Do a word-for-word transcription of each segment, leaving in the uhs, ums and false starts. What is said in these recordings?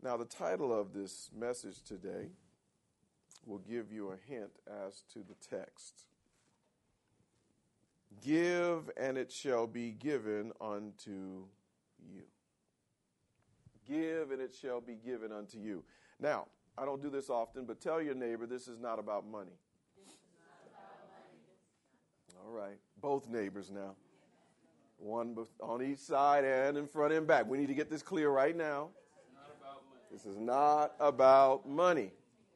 Now, the title of this message today will give you a hint as to the text. Give, and it shall be given unto you. Give, and it shall be given unto you. Now, I don't do this often, but tell your neighbor this is not about money. This is not about money. All right. Both neighbors now. One on each side and in front and back. We need to get this clear right now. This is not about money.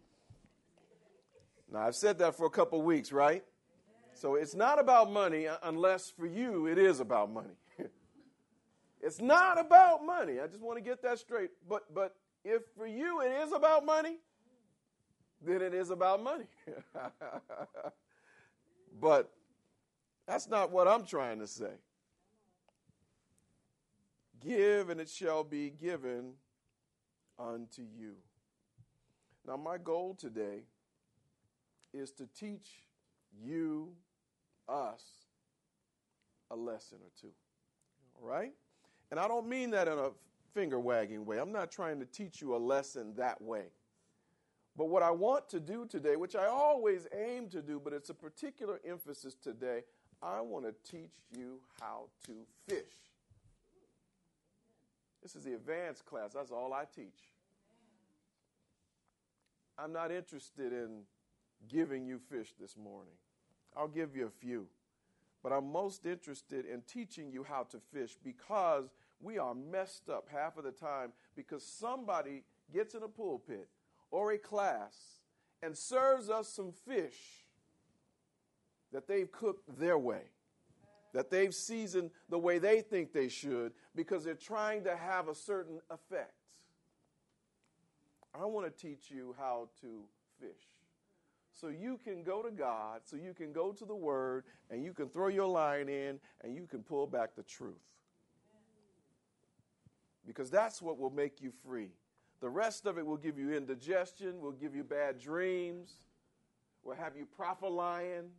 Now, I've said that for a couple weeks, right? So it's not about money unless for you it is about money. It's not about money. I just want to get that straight. But but if for you it is about money, then it is about money. But that's not what I'm trying to say. Give, and it shall be given unto you. Now, my goal today is to teach you, us, a lesson or two. All right? And I don't mean that in a finger-wagging way. I'm not trying to teach you a lesson that way. But what I want to do today, which I always aim to do, but it's a particular emphasis today, I want to teach you how to fish. This is the advanced class. That's all I teach. I'm not interested in giving you fish this morning. I'll give you a few. But I'm most interested in teaching you how to fish because we are messed up half of the time because somebody gets in a pulpit or a class and serves us some fish that they've cooked their way, that they've seasoned the way they think they should because they're trying to have a certain effect. I want to teach you how to fish. So you can go to God, so you can go to the Word, and you can throw your line in, and you can pull back the truth. Because that's what will make you free. The rest of it will give you indigestion, will give you bad dreams, will have you prophesying,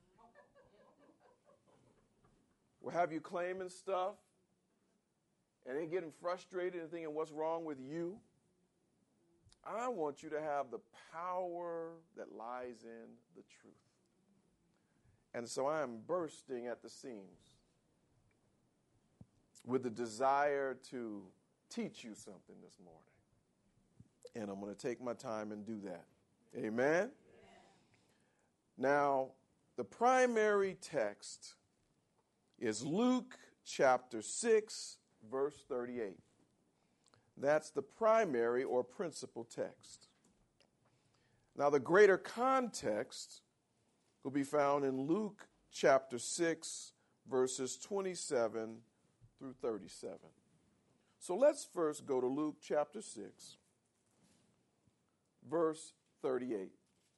will have you claiming stuff, and then getting frustrated and thinking what's wrong with you. I want you to have the power that lies in the truth. And so I am bursting at the seams with the desire to teach you something this morning. And I'm going to take my time and do that. Amen? Amen. Now, the primary text is Luke chapter six, verse thirty-eight. That's the primary or principal text. Now, the greater context will be found in Luke chapter six, verses twenty-seven through thirty-seven. So let's first go to Luke chapter six, verse thirty-eight.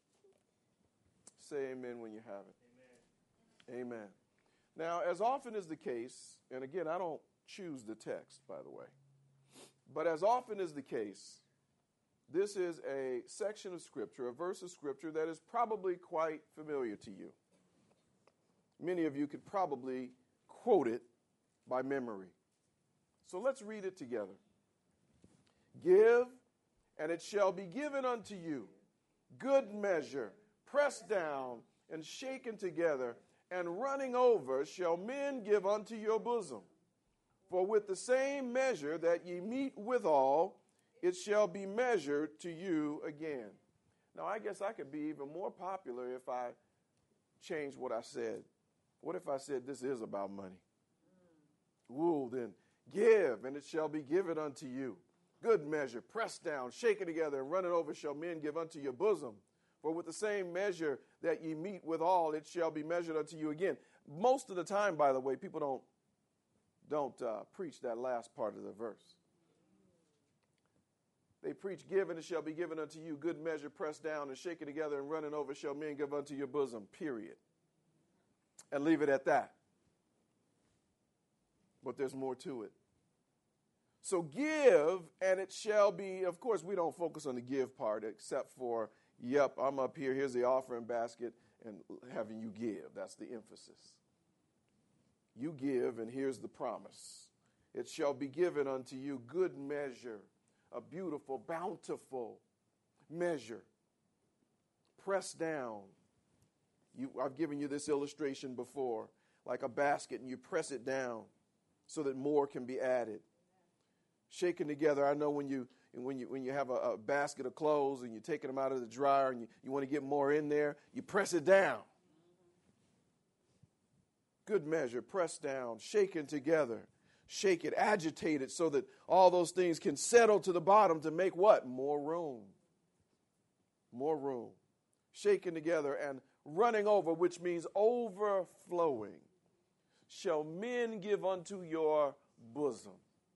Say amen when you have it. Amen. Amen. Now, as often is the case, and again, I don't choose the text, by the way. But as often is the case, this is a section of Scripture, a verse of Scripture that is probably quite familiar to you. Many of you could probably quote it by memory. So let's read it together. Give, and it shall be given unto you, good measure, pressed down and shaken together, and running over shall men give unto your bosom. For with the same measure that ye meet withal, it shall be measured to you again. Now, I guess I could be even more popular if I changed what I said. What if I said this is about money? Woo, then give, and it shall be given unto you. Good measure, pressed down, shaken together, and running over shall men give unto your bosom. For with the same measure that ye meet withal, it shall be measured unto you again. Most of the time, by the way, people don't Don't uh, preach that last part of the verse. They preach, give and it shall be given unto you, good measure, pressed down and shaken together and running over shall men give unto your bosom, period. And leave it at that. But there's more to it. So give and it shall be, of course, we don't focus on the give part except for, yep, I'm up here, here's the offering basket, and having you give. That's the emphasis. You give, and here's the promise. It shall be given unto you good measure, a beautiful, bountiful measure. Pressed down. You, I've given you this illustration before, like a basket, and you press it down so that more can be added. Shaken together. I know when you when you when you have a, a basket of clothes and you're taking them out of the dryer and you, you want to get more in there, you press it down. Good measure, pressed down, shaken together. Shake it, agitate it so that all those things can settle to the bottom to make what? More room. More room. Shaken together and running over, which means overflowing. Shall men give unto your bosom?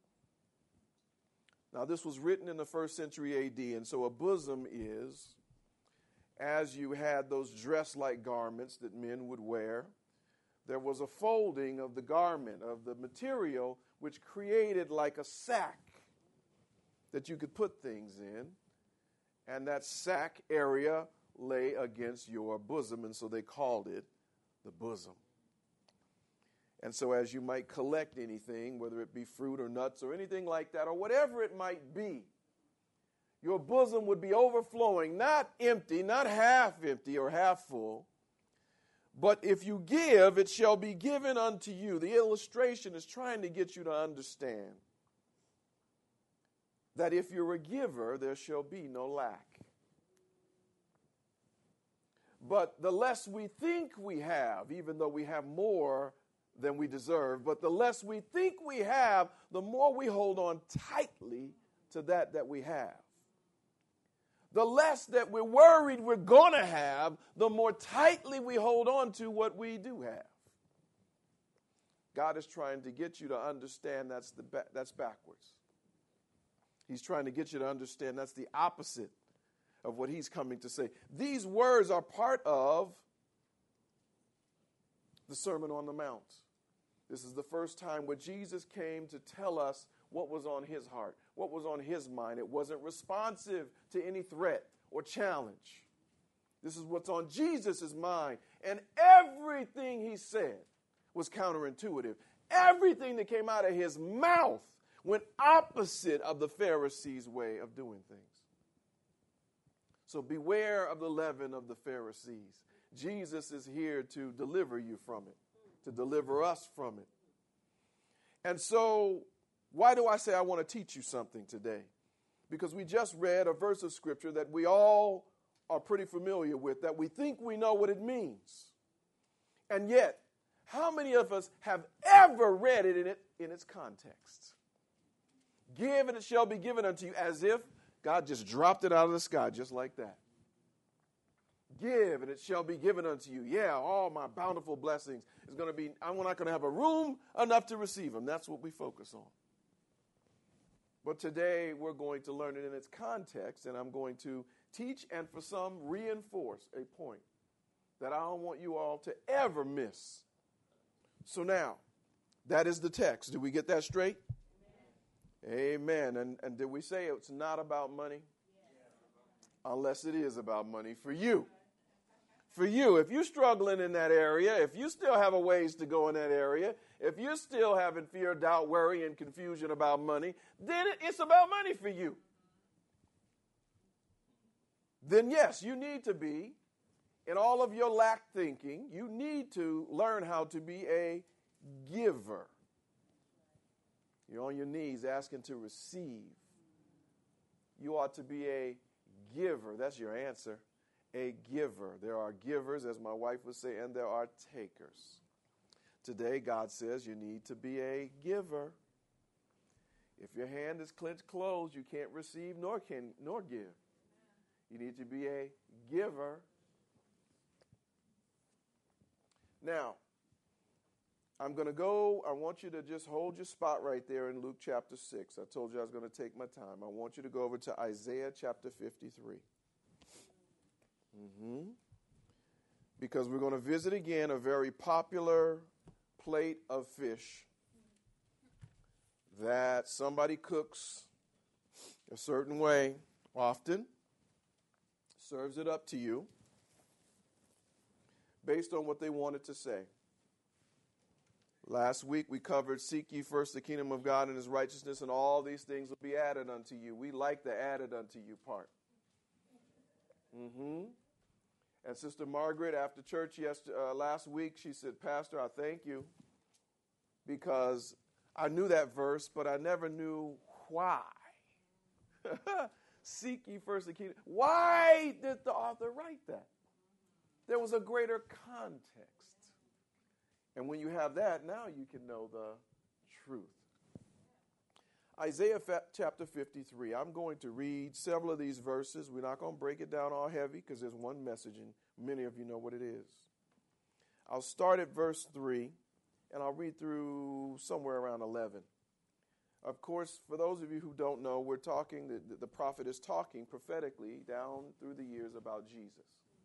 Now, this was written in the first century A D, and so a bosom is, as you had those dress-like garments that men would wear, there was a folding of the garment, of the material, which created like a sack that you could put things in, and that sack area lay against your bosom, and so they called it the bosom. And so as you might collect anything, whether it be fruit or nuts or anything like that, or whatever it might be, your bosom would be overflowing, not empty, not half empty or half full, but if you give, it shall be given unto you. The illustration is trying to get you to understand that if you're a giver, there shall be no lack. But the less we think we have, even though we have more than we deserve, but the less we think we have, the more we hold on tightly to that that we have. The less that we're worried we're going to have, the more tightly we hold on to what we do have. God is trying to get you to understand that's the ba- that's backwards. He's trying to get you to understand that's the opposite of what he's coming to say. These words are part of the Sermon on the Mount. This is the first time where Jesus came to tell us what was on his heart, what was on his mind. It wasn't responsive to any threat or challenge. This is what's on Jesus' mind. And everything he said was counterintuitive. Everything that came out of his mouth went opposite of the Pharisees' way of doing things. So beware of the leaven of the Pharisees. Jesus is here to deliver you from it, to deliver us from it. And so, why do I say I want to teach you something today? Because we just read a verse of Scripture that we all are pretty familiar with, that we think we know what it means. And yet, how many of us have ever read it in, it in its context? Give and it shall be given unto you, as if God just dropped it out of the sky just like that. Give and it shall be given unto you. Yeah, all my bountiful blessings is going to be, I'm not going to have a room enough to receive them. That's what we focus on. But today we're going to learn it in its context, and I'm going to teach and for some reinforce a point that I don't want you all to ever miss. So now, that is the text. Did we get that straight? Amen. And, and did we say it's not about money? Unless it is about money for you. For you, if you're struggling in that area, if you still have a ways to go in that area, if you're still having fear, doubt, worry, and confusion about money, then it's about money for you. Then yes, you need to be, in all of your lack thinking, you need to learn how to be a giver. You're on your knees asking to receive. You ought to be a giver. That's your answer. A giver. There are givers, as my wife would say, and there are takers. Today, God says you need to be a giver. If your hand is clenched closed, you can't receive nor can nor give. You need to be a giver. Now, I'm going to go, I want you to just hold your spot right there in Luke chapter six. I told you I was going to take my time. I want you to go over to Isaiah chapter fifty-three. Mm-hmm. Because we're going to visit again a very popular plate of fish that somebody cooks a certain way often, serves it up to you based on what they wanted to say. Last week we covered, seek ye first the kingdom of God and his righteousness, and all these things will be added unto you. We like the added unto you part. Mm-hmm. And Sister Margaret, after church yesterday, uh, last week, she said, Pastor, I thank you, because I knew that verse, but I never knew why. Seek ye first the kingdom. Why did the author write that? There was a greater context. And when you have that, now you can know the truth. Isaiah chapter fifty-three. I'm going to read several of these verses. We're not going to break it down all heavy because there's one message and many of you know what it is. I'll start at verse three and I'll read through somewhere around eleven. Of course, for those of you who don't know, we're talking, the, the prophet is talking prophetically down through the years about Jesus.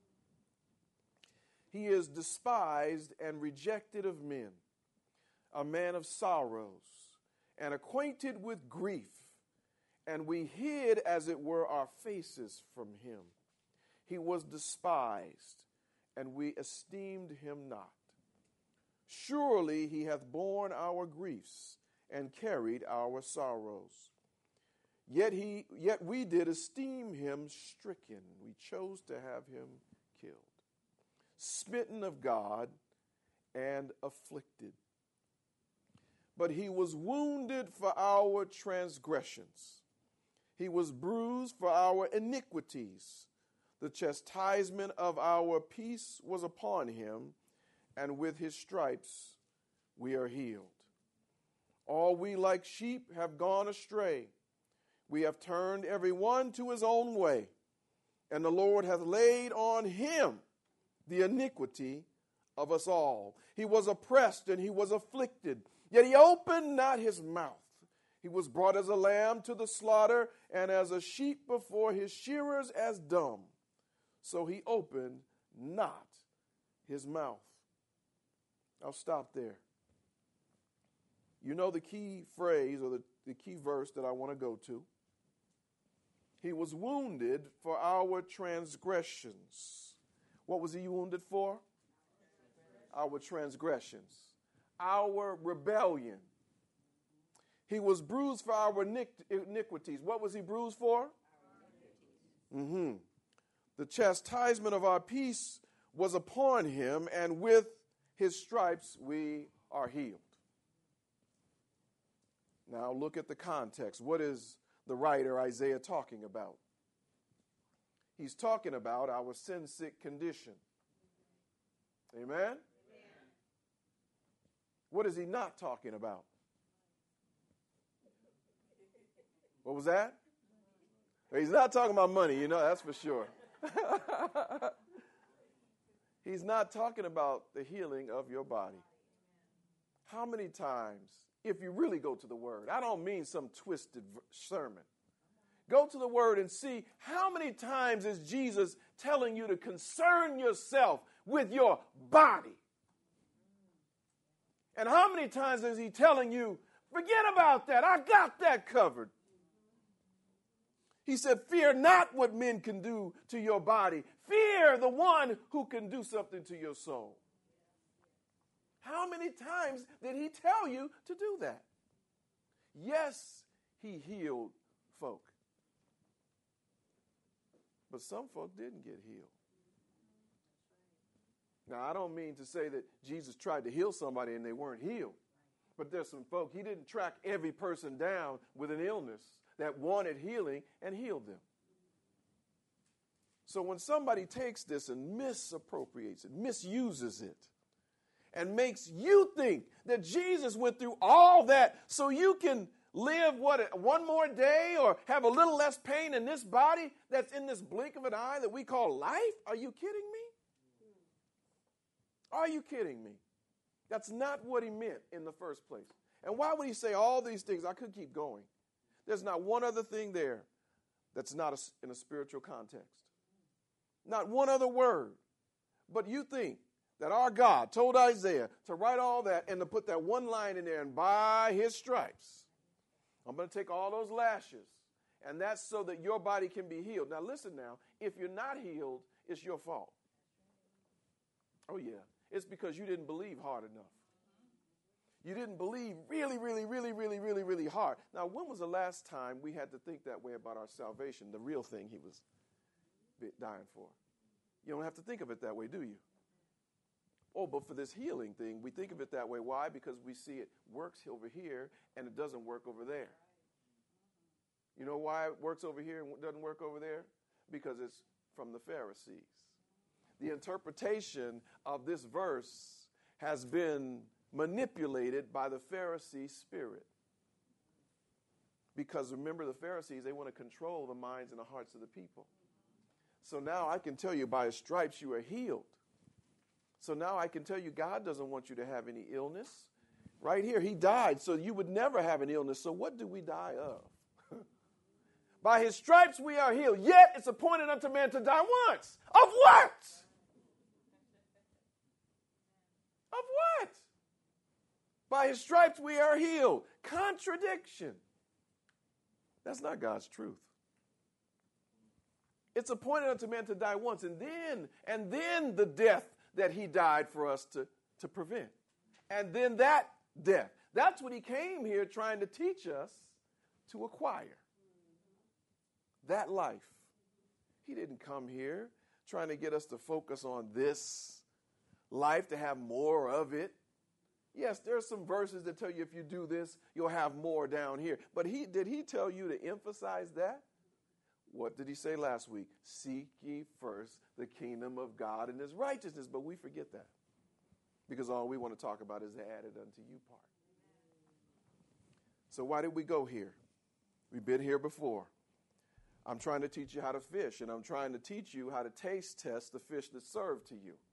He is despised and rejected of men, a man of sorrows, and acquainted with grief, and we hid, as it were, our faces from him. He was despised, and we esteemed him not. Surely he hath borne our griefs and carried our sorrows. Yet he, yet we did esteem him stricken. We chose to have him killed. Smitten of God and afflicted. But he was wounded for our transgressions. He was bruised for our iniquities. The chastisement of our peace was upon him, and with his stripes we are healed. All we like sheep have gone astray. We have turned every one to his own way, and the Lord hath laid on him the iniquity of us all. He was oppressed and he was afflicted, yet he opened not his mouth. He was brought as a lamb to the slaughter, and as a sheep before his shearers as dumb. So he opened not his mouth. I'll stop there. You know the key phrase or the, the key verse that I want to go to. He was wounded for our transgressions. What was he wounded for? Our transgressions. Our rebellion. He was bruised for our iniquities. What was he bruised for? Mm-hmm. The chastisement of our peace was upon him, and with his stripes we are healed. Now look at the context. What is the writer Isaiah talking about? He's talking about our sin-sick condition. Amen? Amen? What is he not talking about? What was that? He's not talking about money, you know, that's for sure. He's not talking about the healing of your body. How many times, if you really go to the Word, I don't mean some twisted sermon. Go to the Word and see how many times is Jesus telling you to concern yourself with your body. And how many times is he telling you, forget about that, I got that covered. He said, fear not what men can do to your body. Fear the one who can do something to your soul. How many times did he tell you to do that? Yes, he healed folk. But some folk didn't get healed. Now, I don't mean to say that Jesus tried to heal somebody and they weren't healed. But there's some folk, he didn't track every person down with an illness that wanted healing and healed them. So when somebody takes this and misappropriates it, misuses it, and makes you think that Jesus went through all that so you can live, what, one more day or have a little less pain in this body that's in this blink of an eye that we call life? Are you kidding me? Are you kidding me? That's not what he meant in the first place. And why would he say all these things? I could keep going. There's not one other thing there that's not a, in a spiritual context. Not one other word. But you think that our God told Isaiah to write all that and to put that one line in there, and by his stripes, I'm going to take all those lashes, and that's so that your body can be healed. Now listen now, if you're not healed, it's your fault. Oh yeah, it's because you didn't believe hard enough. You didn't believe really, really, really, really, really, really hard. Now, when was the last time we had to think that way about our salvation, the real thing he was dying for? You don't have to think of it that way, do you? Oh, but for this healing thing, we think of it that way. Why? Because we see it works over here and it doesn't work over there. You know why it works over here and doesn't work over there? Because it's from the Pharisees. The interpretation of this verse has been manipulated by the Pharisee spirit. Because remember, the Pharisees, they want to control the minds and the hearts of the people. So now I can tell you, by his stripes you are healed. So now I can tell you, God doesn't want you to have any illness. Right here, he died so you would never have an illness. So what do we die of? By his stripes we are healed. Yet it's appointed unto man to die once. Of what? Of what? By his stripes we are healed. Contradiction. That's not God's truth. It's appointed unto man to die once, and then, and then the death that he died for us to, to prevent. And then that death. That's what he came here trying to teach us to acquire. That life. He didn't come here trying to get us to focus on this life, to have more of it. Yes, there are some verses that tell you if you do this, you'll have more down here. But he did he tell you to emphasize that? What did he say last week? Seek ye first the kingdom of God and his righteousness. But we forget that because all we want to talk about is the added unto you part. So why did we go here? We've been here before. I'm trying to teach you how to fish, and I'm trying to teach you how to taste test the fish that's served to you.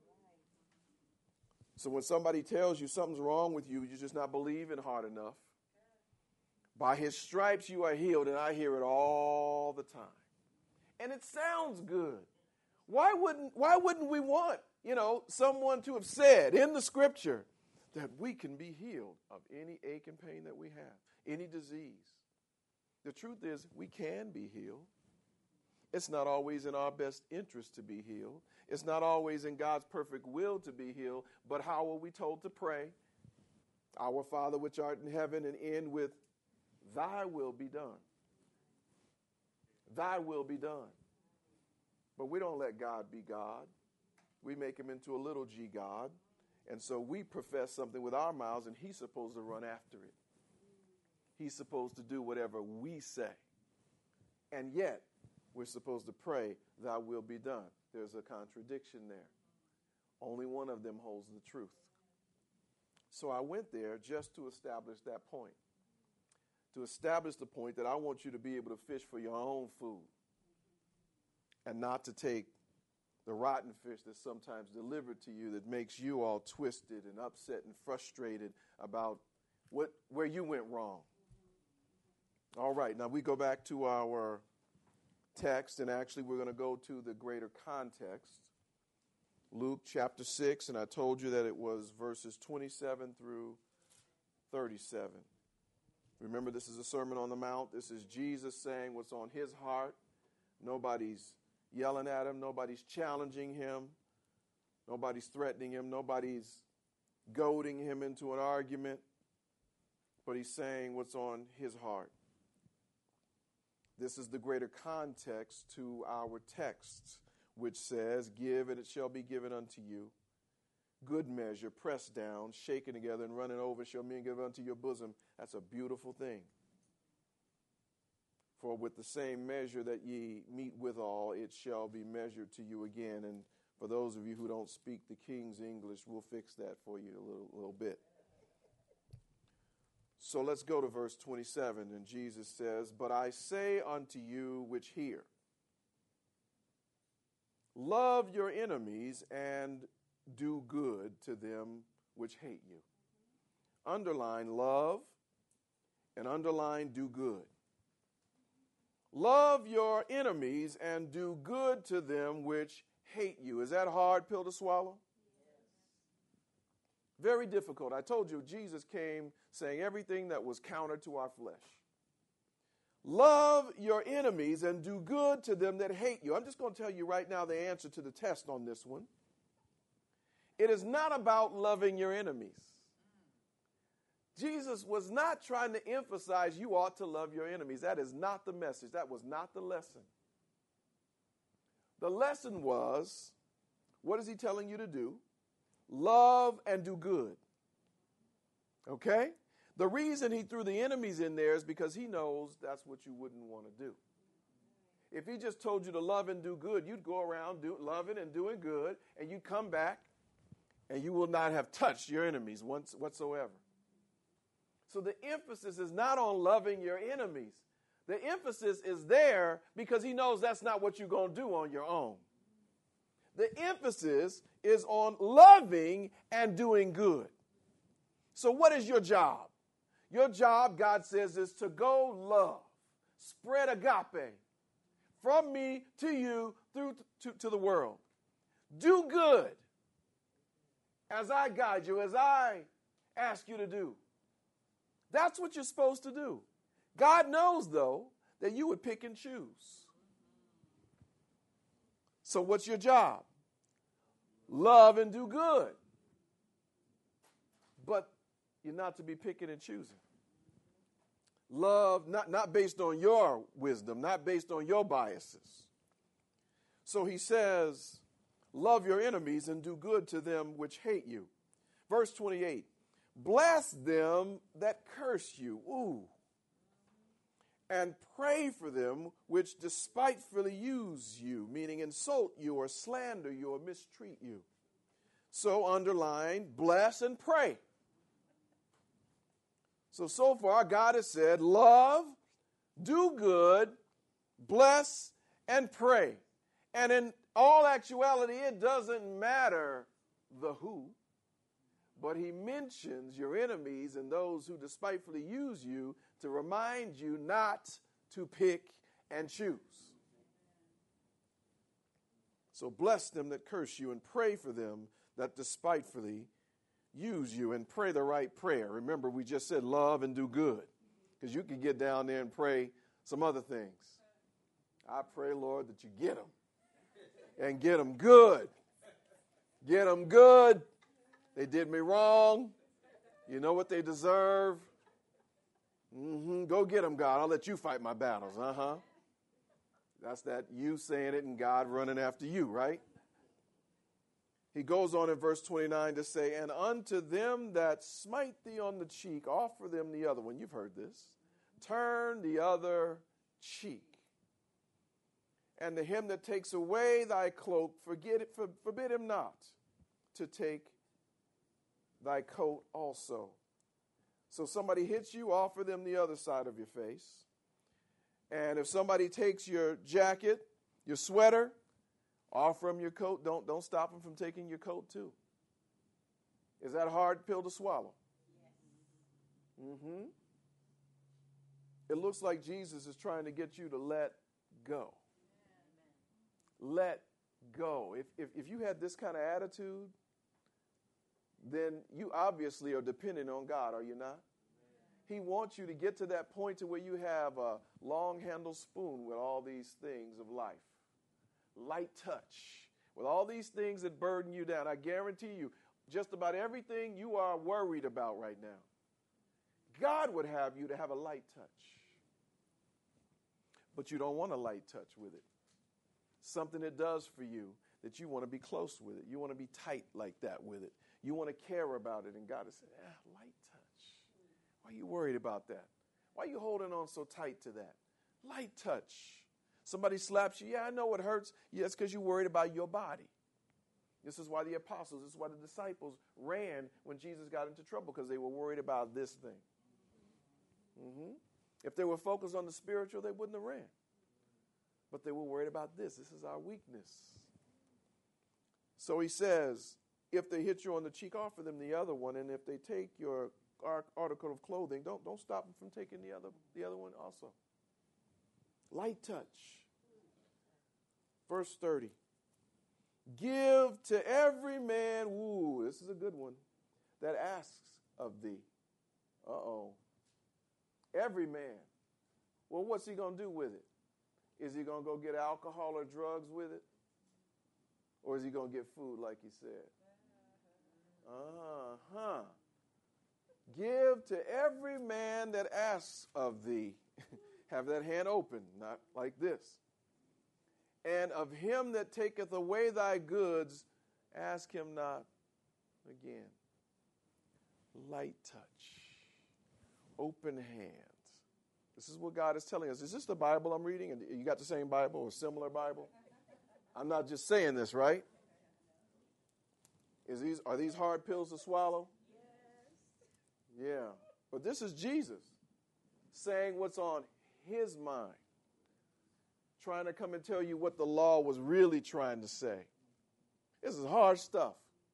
So when somebody tells you something's wrong with you, you're just not believing hard enough. By his stripes you are healed, and I hear it all the time. And it sounds good. Why wouldn't, why wouldn't we want, you know, someone to have said in the scripture that we can be healed of any ache and pain that we have, any disease? The truth is, we can be healed. It's not always in our best interest to be healed. It's not always in God's perfect will to be healed. But how are we told to pray? Our Father which art in heaven, and end with, thy will be done. Thy will be done. But we don't let God be God. We make him into a little g God. And so we profess something with our mouths, and he's supposed to run after it. He's supposed to do whatever we say. And yet, we're supposed to pray, thy will be done. There's a contradiction there. Only one of them holds the truth. So I went there just to establish that point. To establish the point that I want you to be able to fish for your own food. And not to take the rotten fish that's sometimes delivered to you that makes you all twisted and upset and frustrated about what where you went wrong. All right, now we go back to our text, and actually we're going to go to the greater context. Luke chapter six, and I told you that it was verses twenty-seven through thirty-seven. Remember, this is a Sermon on the Mount. This is Jesus saying what's on his heart. Nobody's yelling at him. Nobody's challenging him. Nobody's threatening him. Nobody's goading him into an argument. But he's saying what's on his heart. This is the greater context to our text, which says, give and it shall be given unto you. Good measure, pressed down, shaken together, and running over shall men give unto your bosom. That's a beautiful thing. For with the same measure that ye meet withal, it shall be measured to you again. And for those of you who don't speak the King's English, we'll fix that for you a little, little bit. So let's go to verse twenty-seven, and Jesus says, but I say unto you which hear, love your enemies and do good to them which hate you. Underline love and underline do good. Love your enemies and do good to them which hate you. Is that a hard pill to swallow? Very difficult. I told you Jesus came saying everything that was counter to our flesh. Love your enemies and do good to them that hate you. I'm just going to tell you right now the answer to the test on this one. It is not about loving your enemies. Jesus was not trying to emphasize you ought to love your enemies. That is not the message. That was not the lesson. The lesson was, what is he telling you to do? Love and do good. Okay? The reason he threw the enemies in there is because he knows that's what you wouldn't want to do. If he just told you to love and do good, you'd go around do, loving and doing good, and you'd come back, and you will not have touched your enemies once whatsoever. So the emphasis is not on loving your enemies. The emphasis is there because he knows that's not what you're going to do on your own. The emphasis is on loving and doing good. So what is your job? Your job, God says, is to go love, spread agape from me to you through to, to the world. Do good as I guide you, as I ask you to do. That's what you're supposed to do. God knows, though, that you would pick and choose. So what's your job? Love and do good. But you're not to be picking and choosing. Love, not, not based on your wisdom, not based on your biases. So he says, love your enemies and do good to them which hate you. Verse twenty-eight, bless them that curse you. Ooh. And pray for them which despitefully use you, meaning insult you or slander you or mistreat you. So underline, bless and pray. So, so far, God has said, love, do good, bless, and pray. And in all actuality, it doesn't matter the who, but he mentions your enemies and those who despitefully use you to remind you not to pick and choose. So bless them that curse you and pray for them that despitefully use you, and pray the right prayer. Remember, we just said love and do good, because you can get down there and pray some other things. I pray, Lord, that you get them and get them good. Get them good. They did me wrong. You know what they deserve. Mm-hmm. Go get them, God. I'll let you fight my battles. Uh-huh. That's that you saying it and God running after you, right? He goes on in verse twenty-nine to say, and unto them that smite thee on the cheek, offer them the other one. You've heard this. Turn the other cheek. And to him that takes away thy cloak, forget it, for, forbid him not to take thy coat also. So somebody hits you, offer them the other side of your face. And if somebody takes your jacket, your sweater, offer them your coat. Don't, don't stop them from taking your coat too. Is that a hard pill to swallow? Yes. Mm-hmm. It looks like Jesus is trying to get you to let go. Amen. Let go. If, if, if you had this kind of attitude, then you obviously are dependent on God, are you not? He wants you to get to that point to where you have a long-handled spoon with all these things of life. Light touch. With all these things that burden you down, I guarantee you, just about everything you are worried about right now, God would have you to have a light touch. But you don't want a light touch with it. Something it does for you that you want to be close with it. You want to be tight like that with it. You want to care about it. And God has said, ah, light touch. Why are you worried about that? Why are you holding on so tight to that? Light touch. Somebody slaps you. Yeah, I know it hurts. Yeah, it's because you're worried about your body. This is why the apostles, this is why the disciples ran when Jesus got into trouble, because they were worried about this thing. Mm-hmm. If they were focused on the spiritual, they wouldn't have ran. But they were worried about this. This is our weakness. So he says, if they hit you on the cheek, offer them the other one. And if they take your article of clothing, don't, don't stop them from taking the other, the other one also. Light touch. Verse thirty. Give to every man, woo, this is a good one, that asks of thee. Uh-oh. Every man. Well, what's he going to do with it? Is he going to go get alcohol or drugs with it? Or is he going to get food like he said? Uh-huh. Give to every man that asks of thee. Have that hand open, not like this. And of him that taketh away thy goods, ask him not again. Light touch. Open hands. This is what God is telling us. Is this the Bible I'm reading? And you got the same Bible or similar Bible? I'm not just saying this, right? Is these are these hard pills to swallow? Yes. Yeah. But this is Jesus saying what's on his mind. Trying to come and tell you what the law was really trying to say. This is hard stuff.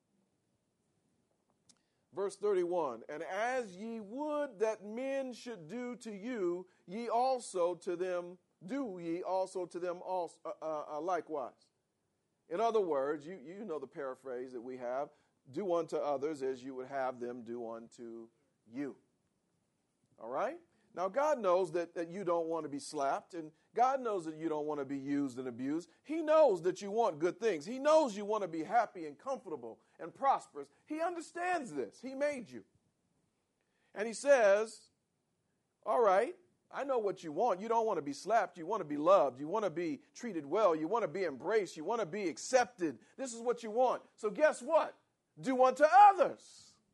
Verse thirty-one, and as ye would that men should do to you, ye also to them, do ye also to them also, uh, uh, likewise. In other words, you, you know the paraphrase that we have, do unto others as you would have them do unto you. All right? Now, God knows that, that you don't want to be slapped, and God knows that you don't want to be used and abused. He knows that you want good things. He knows you want to be happy and comfortable and prosperous. He understands this. He made you. And he says, all right, I know what you want. You don't want to be slapped. You want to be loved. You want to be treated well. You want to be embraced. You want to be accepted. This is what you want. So guess what? Do unto others.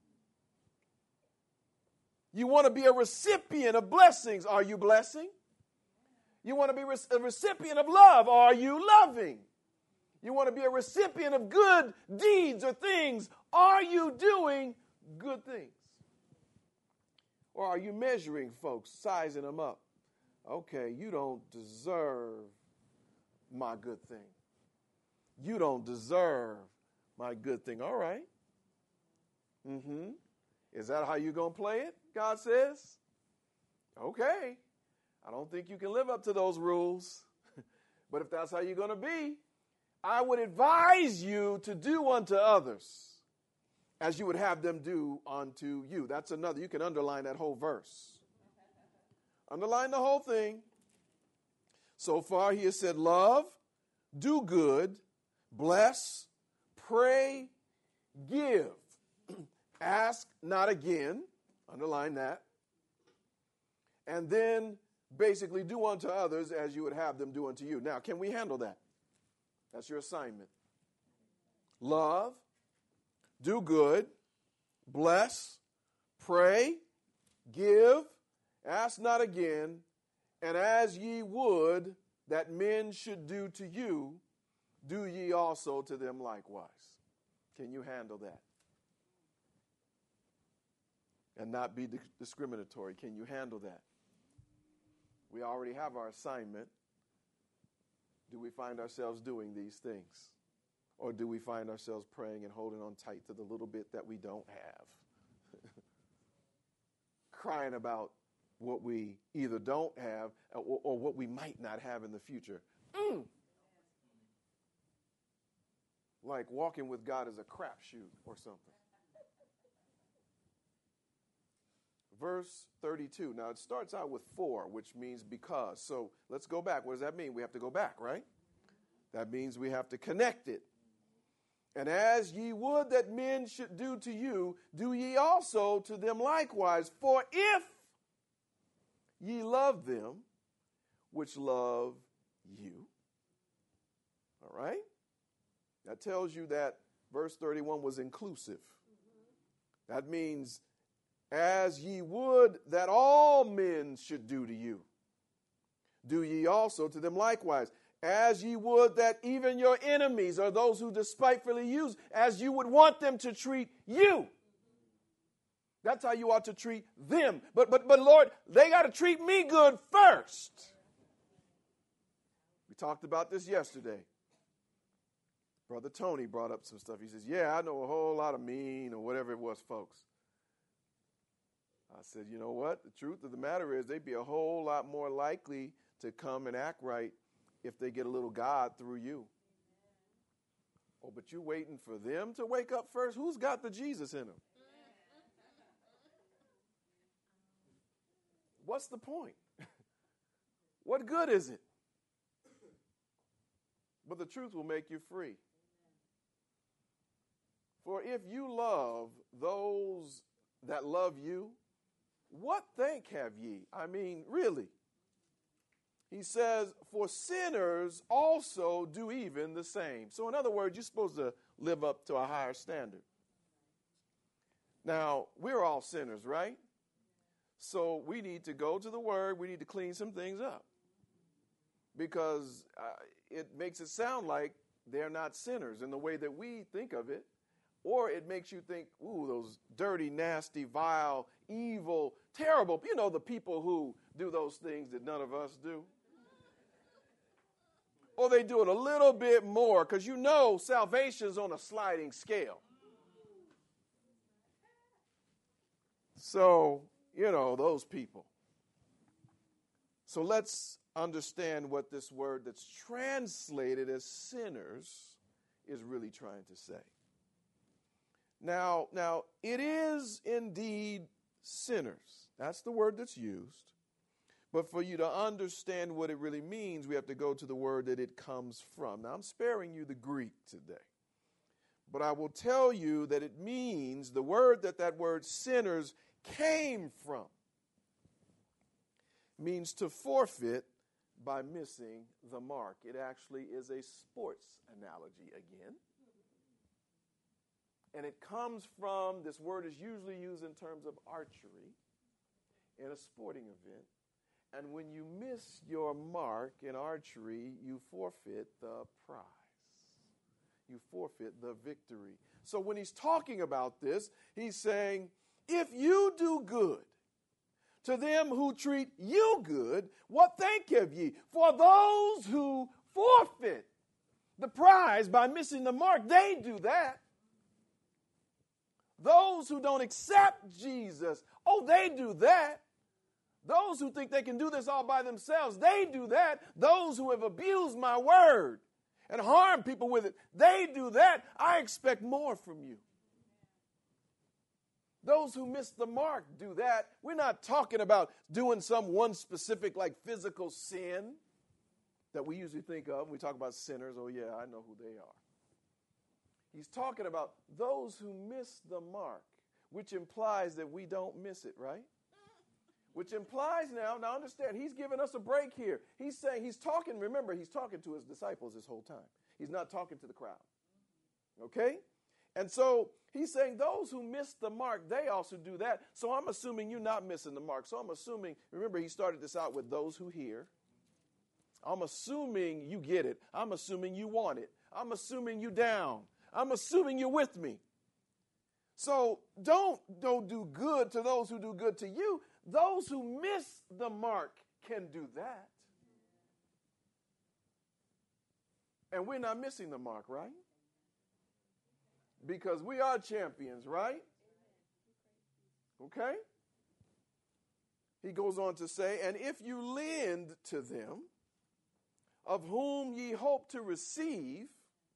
You want to be a recipient of blessings. Are you blessing? You want to be a recipient of love. Are you loving? You want to be a recipient of good deeds or things. Are you doing good things? Or are you measuring folks, sizing them up? Okay, you don't deserve my good thing. You don't deserve my good thing. All right. Mm-hmm. Is that how you're going to play it? God says. Okay. I don't think you can live up to those rules. But if that's how you're going to be, I would advise you to do unto others as you would have them do unto you. That's another. You can underline that whole verse. Underline the whole thing. So far, he has said, love, do good, bless, pray, give. Ask not again. Underline that. And then basically do unto others as you would have them do unto you. Now, can we handle that? That's your assignment. Love, do good, bless, pray, give, ask not again, and as ye would that men should do to you, do ye also to them likewise. Can you handle that? And not be discriminatory. Can you handle that? We already have our assignment. Do we find ourselves doing these things? Or do we find ourselves praying and holding on tight to the little bit that we don't have? Crying about what we either don't have or, or what we might not have in the future. Mm. Like walking with God is a crapshoot or something. Verse thirty-two. Now, it starts out with for, which means because. So let's go back. What does that mean? We have to go back, right? That means we have to connect it. And as ye would that men should do to you, do ye also to them likewise. For if ye love them which love you. All right? That tells you that verse thirty-one was inclusive. That means as ye would that all men should do to you, do ye also to them likewise. As ye would that even your enemies, or those who despitefully use, as you would want them to treat you. That's how you ought to treat them. But but but Lord, they got to treat me good first. We talked about this yesterday. Brother Tony brought up some stuff. He says, yeah, I know a whole lot of mean or whatever it was, folks. I said, you know what? The truth of the matter is they'd be a whole lot more likely to come and act right if they get a little God through you. Oh, but you're waiting for them to wake up first? Who's got the Jesus in them? What's the point? What good is it? But the truth will make you free. For if you love those that love you, what thank have ye? I mean, really. He says, for sinners also do even the same. So in other words, you're supposed to live up to a higher standard. Now, we're all sinners, right? So we need to go to the Word. We need to clean some things up. Because uh, it makes it sound like they're not sinners in the way that we think of it. Or it makes you think, ooh, those dirty, nasty, vile, evil, terrible, you know, the people who do those things that none of us do. Or they do it a little bit more, because you know salvation's on a sliding scale. So, you know, those people. So let's understand what this word that's translated as sinners is really trying to say. Now, now, it is indeed sinners. That's the word that's used. But for you to understand what it really means, we have to go to the word that it comes from. Now, I'm sparing you the Greek today. But I will tell you that it means the word that that word sinners came from means to forfeit by missing the mark. It actually is a sports analogy again. And it comes from, this word is usually used in terms of archery in a sporting event. And when you miss your mark in archery, you forfeit the prize. You forfeit the victory. So when he's talking about this, he's saying, if you do good to them who treat you good, what thank have ye? For those who forfeit the prize by missing the mark, they do that. Those who don't accept Jesus, oh, they do that. Those who think they can do this all by themselves, they do that. Those who have abused my word and harmed people with it, they do that. I expect more from you. Those who miss the mark do that. We're not talking about doing some one specific like physical sin that we usually think of when we talk about sinners. Oh, yeah, I know who they are. He's talking about those who miss the mark, which implies that we don't miss it, right? Which implies now, now understand, he's giving us a break here. He's saying, he's talking, remember, he's talking to his disciples this whole time. He's not talking to the crowd. Okay? And so he's saying those who miss the mark, they also do that. So I'm assuming you're not missing the mark. So I'm assuming, remember, he started this out with those who hear. I'm assuming you get it. I'm assuming you want it. I'm assuming you down. I'm assuming you're with me. So don't, don't do good to those who do good to you. Those who miss the mark can do that. And we're not missing the mark, right? Because we are champions, right? Okay? He goes on to say, and if you lend to them, of whom ye hope to receive,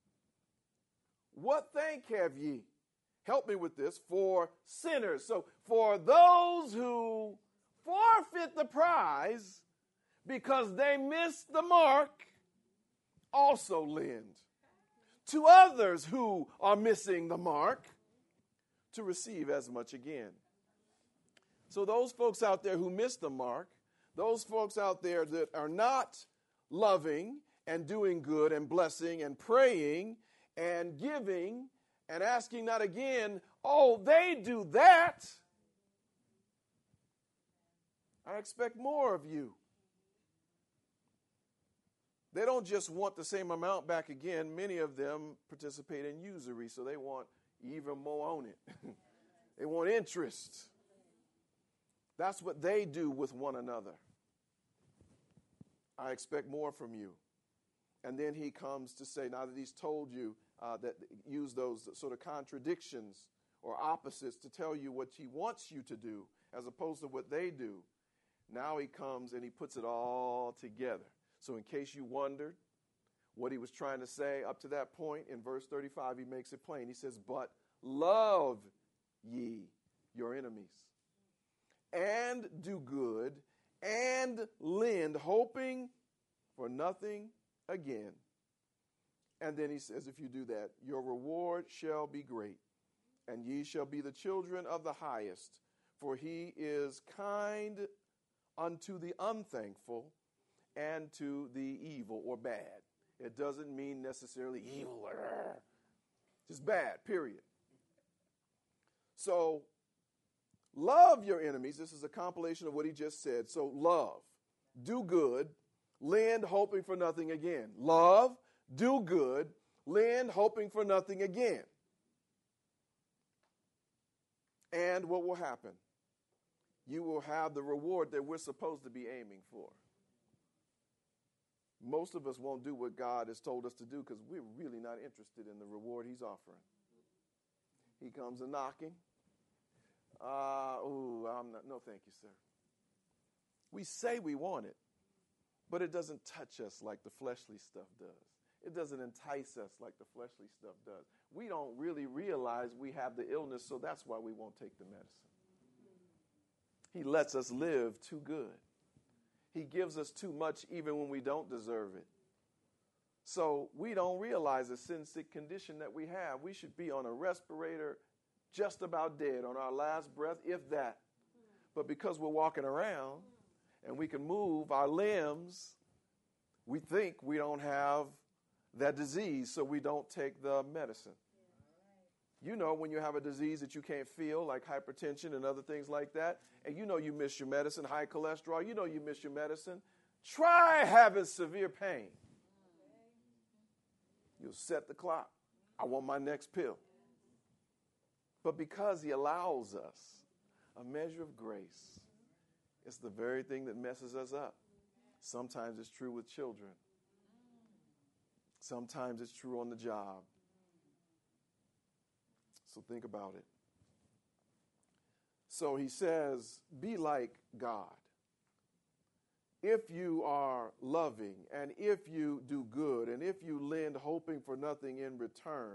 what thank have ye? Help me with this. For sinners. So for those who forfeit the prize because they missed the mark, also lend to others who are missing the mark to receive as much again. So those folks out there who miss the mark, those folks out there that are not loving and doing good and blessing and praying and giving and asking not again, oh, they do that. I expect more of you. They don't just want the same amount back again. Many of them participate in usury, so they want even more on it. They want interest. That's what they do with one another. I expect more from you. And then he comes to say, now that he's told you uh, that use those sort of contradictions or opposites to tell you what he wants you to do as opposed to what they do, now he comes and he puts it all together. So in case you wondered what he was trying to say up to that point, in verse thirty-five, he makes it plain. He says, but love ye your enemies, and do good, and lend, hoping for nothing again. And then he says, if you do that, your reward shall be great, and ye shall be the children of the highest, for he is kind unto the unthankful and to the evil or bad. It doesn't mean necessarily evil, just bad, period. So, love your enemies. This is a compilation of what he just said. So, love, do good, lend, hoping for nothing again. Love, do good, lend, hoping for nothing again. And what will happen? You will have the reward that we're supposed to be aiming for. Most of us won't do what God has told us to do because we're really not interested in the reward he's offering. He comes a knocking. Uh, ooh, I'm not, no, thank you, sir. We say we want it, but it doesn't touch us like the fleshly stuff does. It doesn't entice us like the fleshly stuff does. We don't really realize we have the illness, so that's why we won't take the medicine. He lets us live too good. He gives us too much even when we don't deserve it. So we don't realize the sin-sick condition that we have. We should be on a respirator, just about dead, on our last breath, if that. But because we're walking around and we can move our limbs, we think we don't have that disease, so we don't take the medicine. You know, when you have a disease that you can't feel, like hypertension and other things like that, and you know you miss your medicine, high cholesterol, you know you miss your medicine, try having severe pain. You'll set the clock. I want my next pill. But because he allows us a measure of grace, it's the very thing that messes us up. Sometimes it's true with children. Sometimes it's true on the job. So think about it. So he says, be like God. If you are loving, and if you do good, and if you lend hoping for nothing in return,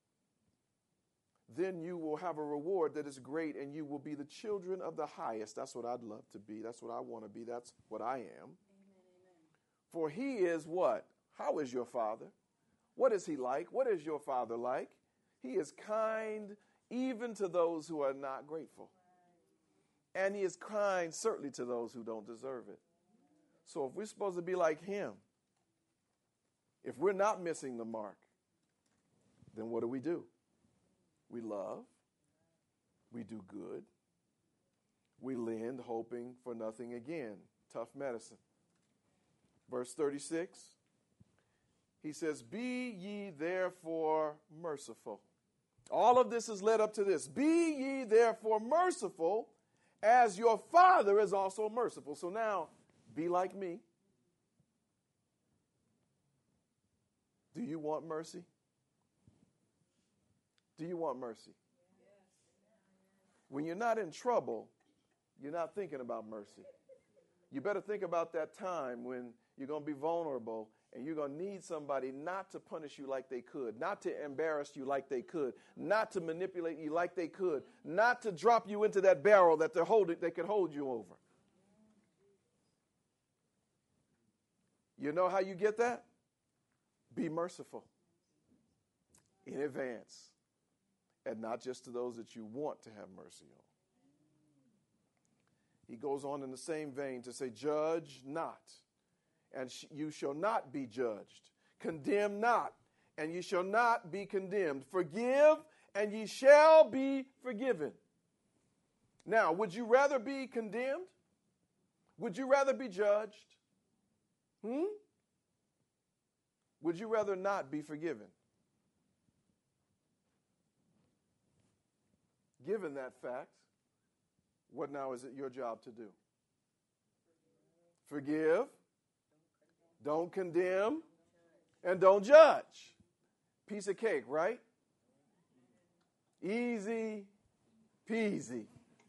then you will have a reward that is great, and you will be the children of the highest. That's what I'd love to be. That's what I want to be. That's what I am. Amen, amen. For he is what? How is your father? What is he like? What is your father like? He is kind even to those who are not grateful. And he is kind certainly to those who don't deserve it. So if we're supposed to be like him, if we're not missing the mark, then what do we do? We love. We do good. We lend, hoping for nothing again. Tough medicine. Verse thirty-six, he says, be ye therefore merciful. All of this has led up to this. Be ye therefore merciful, as your Father is also merciful. So now, be like me. Do you want mercy? Do you want mercy? When you're not in trouble, you're not thinking about mercy. You better think about that time when you're going to be vulnerable and you're going to need somebody not to punish you like they could, not to embarrass you like they could, not to manipulate you like they could, not to drop you into that barrel that they're holding, they could hold you over. You know how you get that? Be merciful in advance, and not just to those that you want to have mercy on. He goes on in the same vein to say, judge not, and sh- you shall not be judged. Condemn not, and ye shall not be condemned. Forgive, and ye shall be forgiven. Now, would you rather be condemned? Would you rather be judged? Hmm? Would you rather not be forgiven? Given that fact, what now is it your job to do? Forgive, don't condemn, and don't judge. Piece of cake, right? Easy peasy.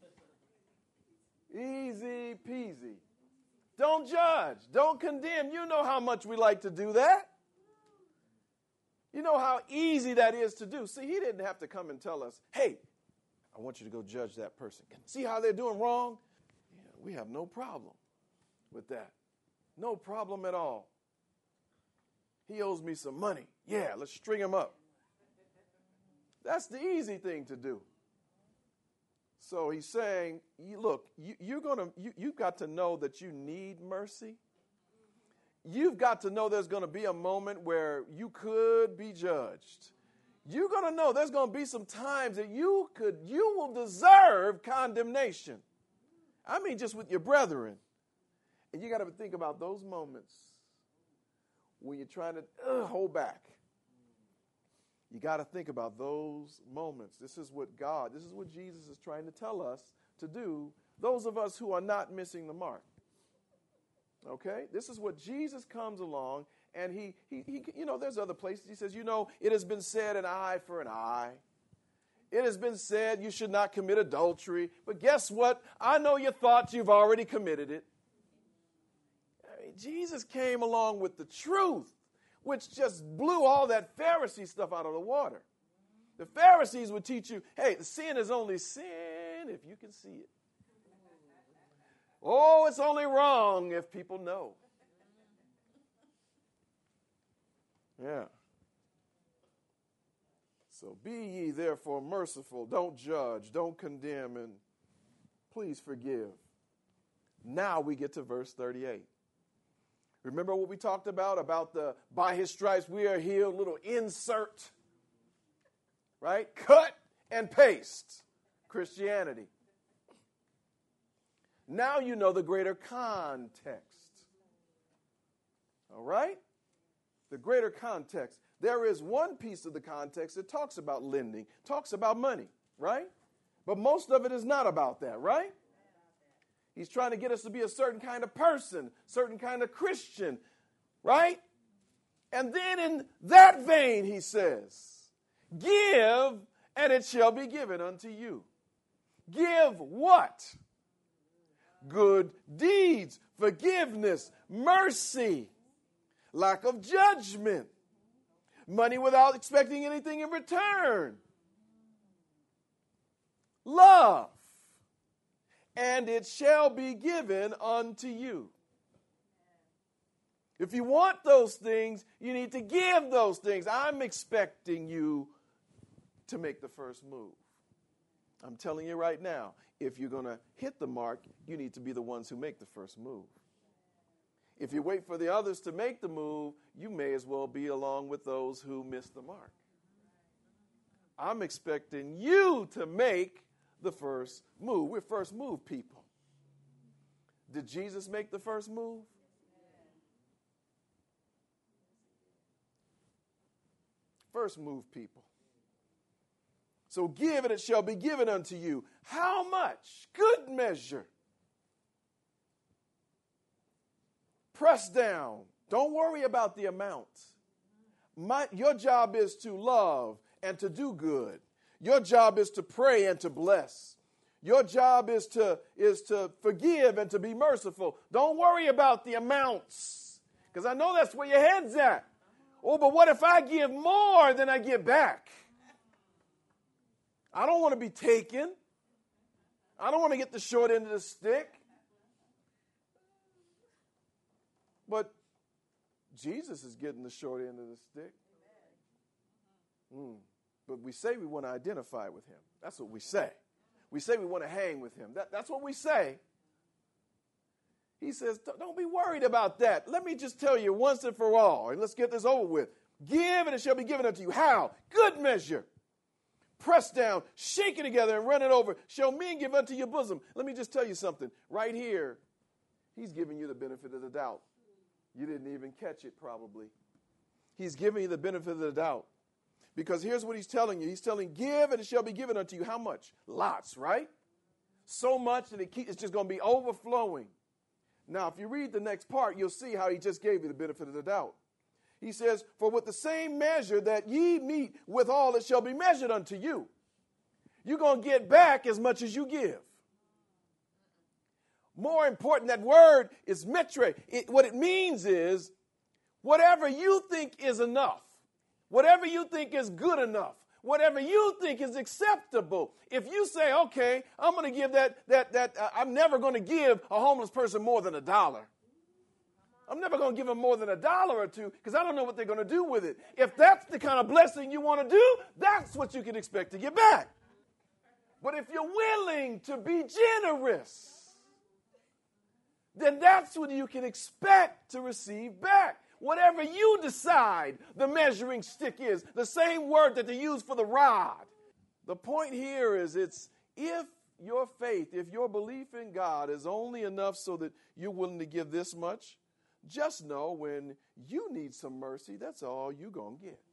Easy peasy. Don't judge. Don't condemn. You know how much we like to do that. You know how easy that is to do. See, he didn't have to come and tell us, hey, I want you to go judge that person. See how they're doing wrong? Yeah, we have no problem with that. No problem at all. He owes me some money. Yeah, let's string him up. That's the easy thing to do. So he's saying, look, you, you're gonna, you, you've got to know that you need mercy. You've got to know there's going to be a moment where you could be judged. You're going to know there's going to be some times that you could, you will deserve condemnation. I mean, just with your brethren. And you got to think about those moments when you're trying to uh, hold back. You got to think about those moments. This is what God, this is what Jesus is trying to tell us to do, those of us who are not missing the mark. Okay? This is what Jesus comes along, and he, he, he, you know, there's other places. He says, you know, it has been said an eye for an eye. It has been said you should not commit adultery. But guess what? I know your thoughts, you've already committed it. I mean, Jesus came along with the truth, which just blew all that Pharisee stuff out of the water. The Pharisees would teach you, hey, the sin is only sin if you can see it. Oh, it's only wrong if people know. Yeah. So be ye therefore merciful. Don't judge. Don't condemn. And please forgive. Now we get to verse thirty-eight. Remember what we talked about, about the by his stripes we are healed, little insert, right? Cut and paste Christianity. Now you know the greater context. All right? The greater context. There is one piece of the context that talks about lending, talks about money, right? But most of it is not about that, right? He's trying to get us to be a certain kind of person, certain kind of Christian, right? And then in that vein, he says, give, and it shall be given unto you. Give what? Good deeds, forgiveness, mercy, lack of judgment, money without expecting anything in return, love, and it shall be given unto you. If you want those things, you need to give those things. I'm expecting you to make the first move. I'm telling you right now, if you're going to hit the mark, you need to be the ones who make the first move. If you wait for the others to make the move, you may as well be along with those who missed the mark. I'm expecting you to make the first move. We're first move people. Did Jesus make the first move? First move people. So give, and it shall be given unto you. How much? Good measure. Press down. Don't worry about the amount. My, your job is to love and to do good. Your job is to pray and to bless. Your job is to, is to forgive and to be merciful. Don't worry about the amounts, because I know that's where your head's at. Oh, but what if I give more than I give back? I don't want to be taken. I don't want to get the short end of the stick. But Jesus is getting the short end of the stick. Mm. But we say we want to identify with him. That's what we say. We say we want to hang with him. That, that's what we say. He says, don't be worried about that. Let me just tell you once and for all, and let's get this over with. Give, and it shall be given unto you. How? Good measure. Press down, shake it together, and run it over. Shall men give unto your bosom? Let me just tell you something. Right here, he's giving you the benefit of the doubt. You didn't even catch it probably. He's giving you the benefit of the doubt. Because here's what he's telling you. He's telling, give, and it shall be given unto you. How much? Lots, right? So much that it keep, it's just going to be overflowing. Now, if you read the next part, you'll see how he just gave you the benefit of the doubt. He says, for with the same measure that ye meet withal, it shall be measured unto you. You're going to get back as much as you give. More important, that word is metre. It, what it means is whatever you think is enough, whatever you think is good enough, whatever you think is acceptable. If you say, okay, I'm going to give that, that, that uh, I'm never going to give a homeless person more than a dollar. I'm never going to give them more than a dollar or two because I don't know what they're going to do with it. If that's the kind of blessing you want to do, that's what you can expect to get back. But if you're willing to be generous, then that's what you can expect to receive back. Whatever you decide the measuring stick is, the same word that they use for the rod. The point here is it's if your faith, if your belief in God is only enough so that you're willing to give this much, just know when you need some mercy, that's all you're going to get.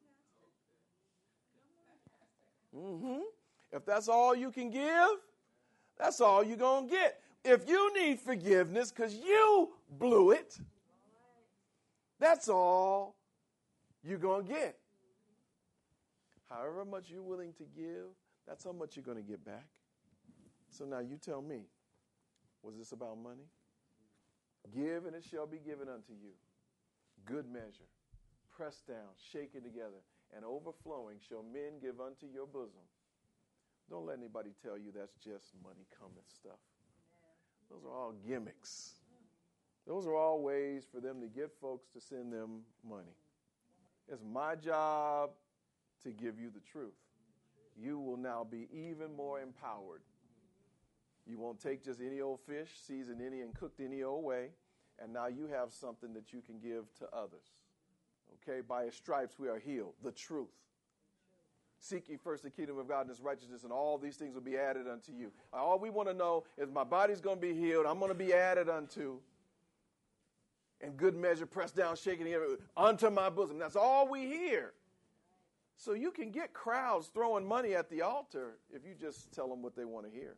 Mm-hmm. If that's all you can give, that's all you're going to get. If you need forgiveness because you blew it, that's all you're going to get. However much you're willing to give, that's how much you're going to get back. So now you tell me, was this about money? Give and it shall be given unto you. Good measure, pressed down, shaken together, and overflowing shall men give unto your bosom. Don't let anybody tell you that's just money cometh stuff. Those are all gimmicks. Those are all ways for them to get folks to send them money. It's my job to give you the truth. You will now be even more empowered. You won't take just any old fish, seasoned any and cooked any old way, and now you have something that you can give to others. Okay, by his stripes we are healed. The truth. Seek ye first the kingdom of God and his righteousness, and all these things will be added unto you. All we want to know is my body's going to be healed. I'm going to be added unto. And good measure, pressed down, shaken together, unto my bosom. That's all we hear. So you can get crowds throwing money at the altar if you just tell them what they want to hear.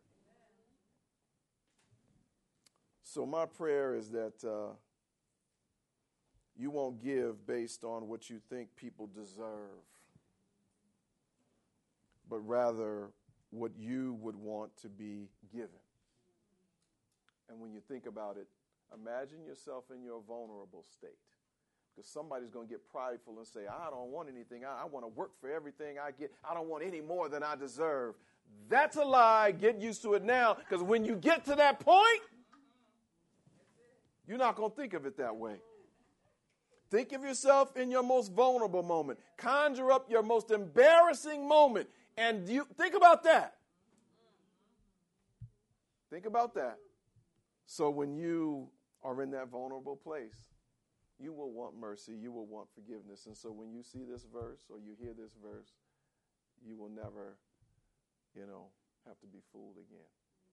So my prayer is that uh, you won't give based on what you think people deserve, but rather what you would want to be given. And when you think about it, imagine yourself in your vulnerable state. Because somebody's going to get prideful and say, I don't want anything. I, I want to work for everything I get. I don't want any more than I deserve. That's a lie. Get used to it now. Because when you get to that point, you're not going to think of it that way. Think of yourself in your most vulnerable moment. Conjure up your most embarrassing moment. And you think about that. Think about that. So when you are in that vulnerable place, you will want mercy. You will want forgiveness. And so when you see this verse or you hear this verse, you will never, you know, have to be fooled again.